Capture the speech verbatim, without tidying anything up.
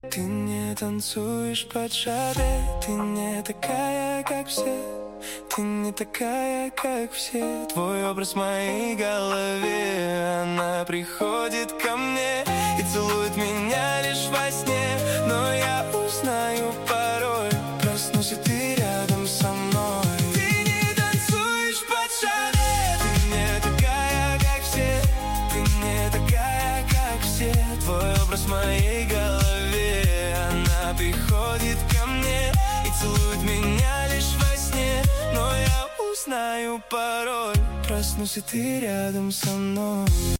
Ты не танцуешь под шаре, ты не такая, как все. Ты не такая, как все. Твой образ в моей голове. Она приходит ко мне и целует меня лишь во сне. Но я узнаю порой, проснусь, и ты рядом со мной. Ты не танцуешь под шаре, ты не такая, как все. Ты не такая, как все. Твой образ в моей голове. Она приходит ко мне и целует меня лишь во сне. Но я узнаю порой, проснусь, и ты рядом со мной.